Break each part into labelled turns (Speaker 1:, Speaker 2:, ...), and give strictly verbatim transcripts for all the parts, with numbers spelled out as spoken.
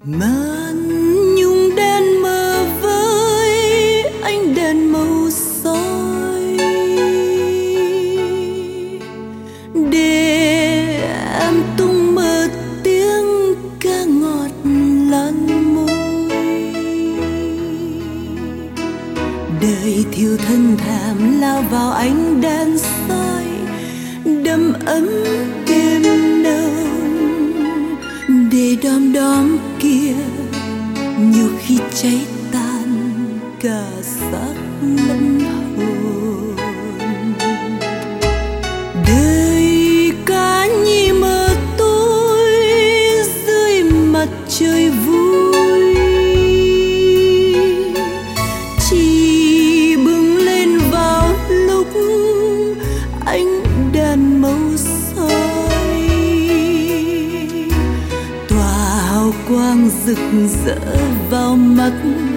Speaker 1: màn nhung đen mờ với ánh đèn màu soi, để em tung mơ tiếng ca ngọt lan môi. Đời thiêu thân thảm lao vào ánh đèn soi, đầm ấm đêm nồng, để đom đóm kia nhiều khi cháy tan cả xác lẫn hồn. Đời ca nhi mờ tối dưới mặt trời vui, chỉ bừng lên vào lúc ánh đèn màu soi, tỏa hào quang rực rỡ vào mắt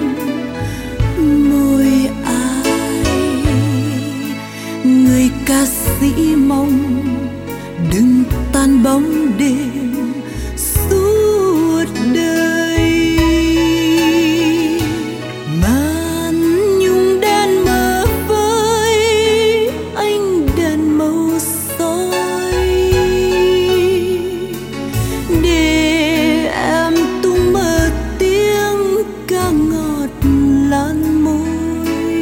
Speaker 1: môi ai. Người ca sĩ mong đừng tan bóng đêm suốt đời. Màn nhung đen mờ với ánh đèn màu soi, để em tung mơ tiếng ca ngọt lan môi.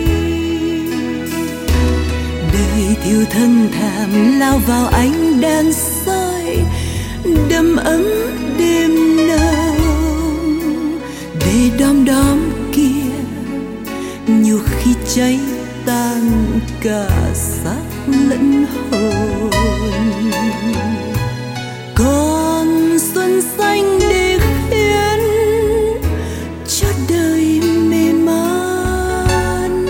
Speaker 1: Đời thiêu thân thảm lao vào ánh đèn soi, đầm ấm đêm nồng, để đom đóm kia nhiều khi cháy tan cả xác lẫn hồn. Còn xuân xanh để khiến cho đời mê man,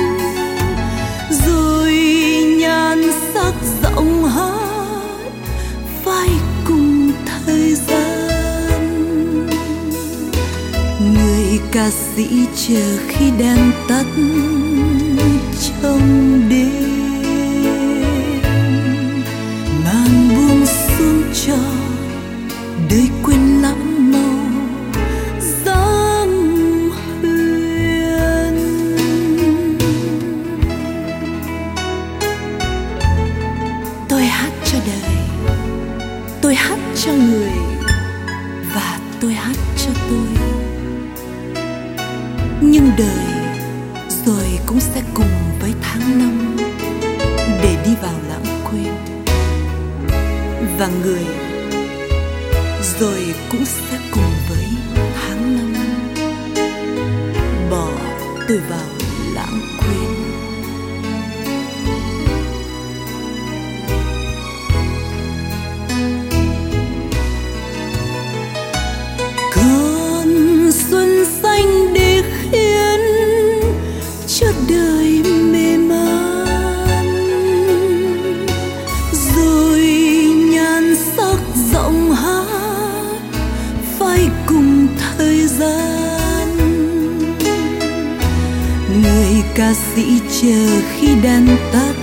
Speaker 1: rồi nhan sắc giọng hát phai cùng thời gian. Người ca sĩ chờ khi đèn tắt trong đêm, màn buông xuống cho đời quên lãng màu dáng huyền. Tôi hát cho đời, tôi hát cho người, và tôi hát cho tôi. Nhưng đời rồi cũng sẽ cùng với tháng năm để đi vào lãng quên, và người rồi cũng sẽ cùng với tháng năm bỏ tôi vào lãng quên. Còn xuân xanh để khiến cho đời mê man, rồi nhan sắc giọng hát phai cùng thời gian. Người ca sĩ chờ khi đèn tắt